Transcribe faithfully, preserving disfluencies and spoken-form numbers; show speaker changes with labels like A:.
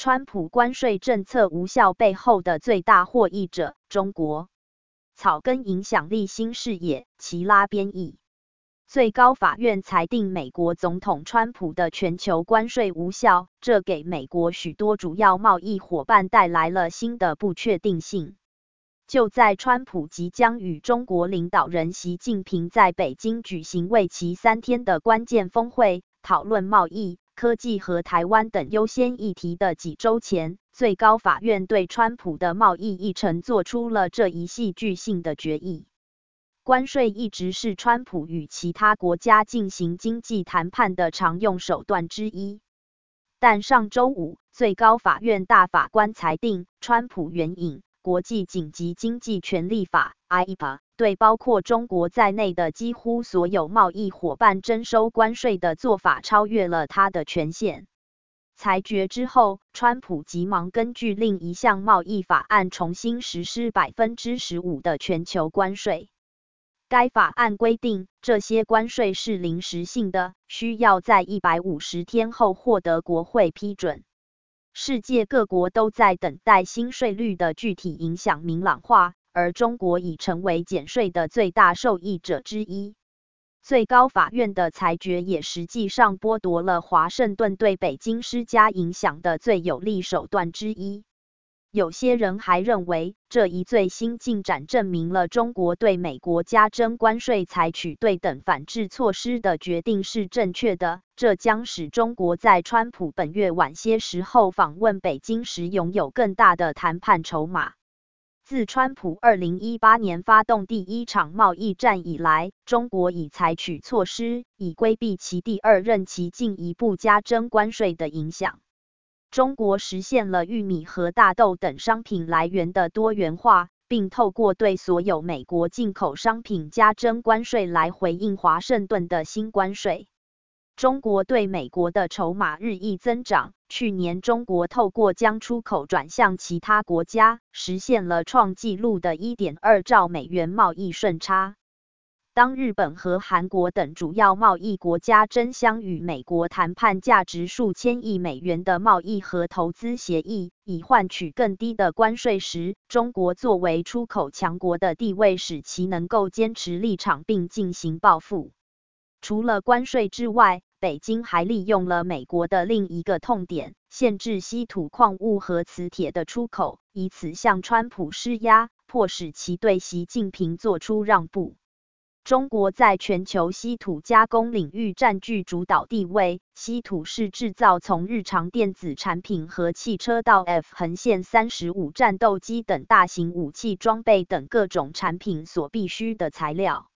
A: 川普关税政策无效背后的最大获益者，中国。草根影响力新视野，齐拉编译。最高法院裁定美国总统川普的全球关税无效，这给美国许多主要贸易伙伴带来了新的不确定性。就在川普即将与中国领导人习近平在北京举行为期三天的关键峰会，讨论贸易、科技和台湾等优先议题的几周前，最高法院对川普的贸易议程做出了这一戏剧性的决议。关税一直是川普与其他国家进行经济谈判的常用手段之一。但上周五，最高法院大法官裁定，川普援引国际紧急经济权利法 I E P A 对包括中国在内的几乎所有贸易伙伴征收关税的做法超越了他的权限。裁决之后，川普急忙根据另一项贸易法案重新实施 百分之十五 的全球关税。该法案规定，这些关税是临时性的，需要在一百五十天后获得国会批准。世界各国都在等待新税率的具体影响明朗化，而中国已成为减税的最大受益者之一。最高法院的裁决也实际上剥夺了华盛顿对北京施加影响的最有力手段之一。有些人还认为，这一最新进展证明了中国对美国加征关税采取对等反制措施的决定是正确的，这将使中国在川普本月晚些时候访问北京时拥有更大的谈判筹码。自川普二零一八年发动第一场贸易战以来，中国已采取措施，以规避其第二任期进一步加征关税的影响。中国实现了玉米和大豆等商品来源的多元化，并透过对所有美国进口商品加征关税来回应华盛顿的新关税。中国对美国的筹码日益增长，去年中国透过将出口转向其他国家，实现了创纪录的 一点二兆美元贸易顺差。当日本和韩国等主要贸易国家争相与美国谈判价值数千亿美元的贸易和投资协议，以换取更低的关税时，中国作为出口强国的地位使其能够坚持立场并进行报复。除了关税之外，北京还利用了美国的另一个痛点，限制稀土矿物和磁铁的出口，以此向川普施压，迫使其对习近平做出让步。中国在全球稀土加工领域占据主导地位，稀土是制造从日常电子产品和汽车到 F 横线三十五战斗机等大型武器装备等各种产品所必需的材料。